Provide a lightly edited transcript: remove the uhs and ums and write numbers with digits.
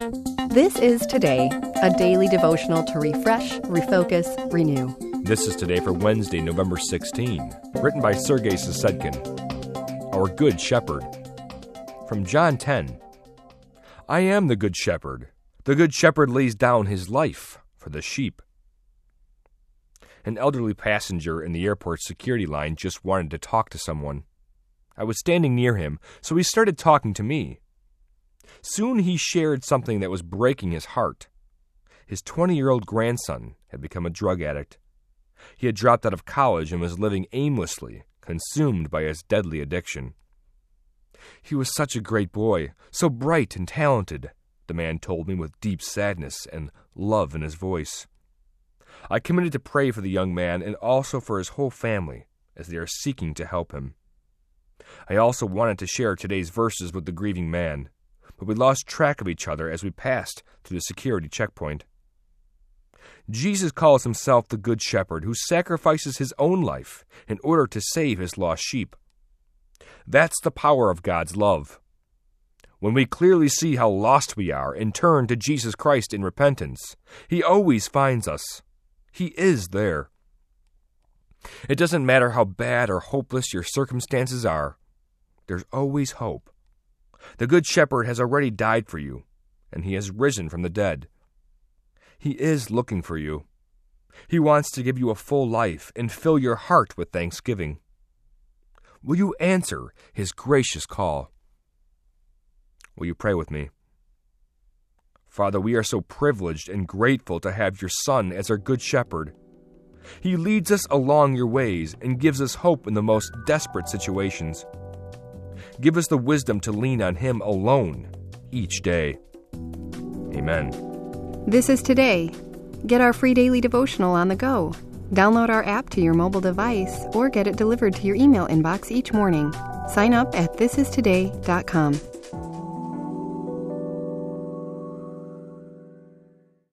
This is Today, a daily devotional to refresh, refocus, renew. This is Today for Wednesday, November 16, written by Sergei Sysedkin. Our Good Shepherd. From John 10. I am the Good Shepherd. The Good Shepherd lays down his life for the sheep. An elderly passenger in the airport security line just wanted to talk to someone. I was standing near him, so he started talking to me. Soon he shared something that was breaking his heart. His 20-year-old grandson had become a drug addict. He had dropped out of college and was living aimlessly, consumed by his deadly addiction. He was such a great boy, so bright and talented, the man told me with deep sadness and love in his voice. I committed to pray for the young man and also for his whole family as they are seeking to help him. I also wanted to share today's verses with the grieving man, but we lost track of each other as we passed through the security checkpoint. Jesus calls himself the Good Shepherd who sacrifices his own life in order to save his lost sheep. That's the power of God's love. When we clearly see how lost we are and turn to Jesus Christ in repentance, he always finds us. He is there. It doesn't matter how bad or hopeless your circumstances are, there's always hope. The Good Shepherd has already died for you, and he has risen from the dead. He is looking for you. He wants to give you a full life and fill your heart with thanksgiving. Will you answer his gracious call? Will you pray with me? Father, we are so privileged and grateful to have your Son as our Good Shepherd. He leads us along your ways and gives us hope in the most desperate situations. Give us the wisdom to lean on him alone each day. Amen. This is Today. Get our free daily devotional on the go. Download our app to your mobile device or get it delivered to your email inbox each morning. Sign up at thisistoday.com.